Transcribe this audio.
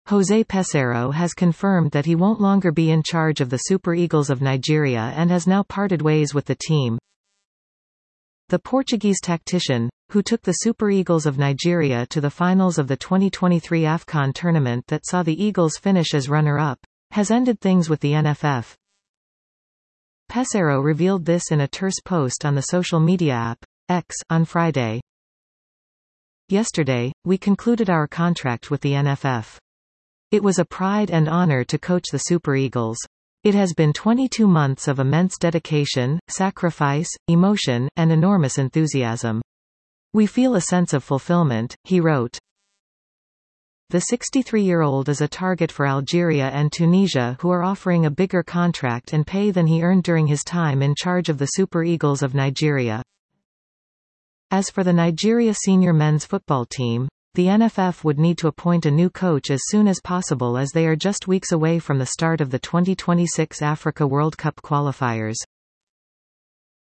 José Peseiro has confirmed that he won't longer be in charge of the Super Eagles of Nigeria and has now parted ways with the team. The Portuguese tactician, who took the Super Eagles of Nigeria to the finals of the 2023 AFCON tournament that saw the Eagles finish as runner-up, has ended things with the NFF. Peseiro revealed this in a terse post on the social media app, X, on Friday. Yesterday, we concluded our contract with the NFF. It was a pride and honor to coach the Super Eagles. It has been 22 months of immense dedication, sacrifice, emotion, and enormous enthusiasm. We feel a sense of fulfillment, he wrote. The 63-year-old is a target for Algeria and Tunisia, who are offering a bigger contract and pay than he earned during his time in charge of the Super Eagles of Nigeria. As for the Nigeria senior men's football team, the NFF would need to appoint a new coach as soon as possible as they are just weeks away from the start of the 2026 Africa World Cup qualifiers.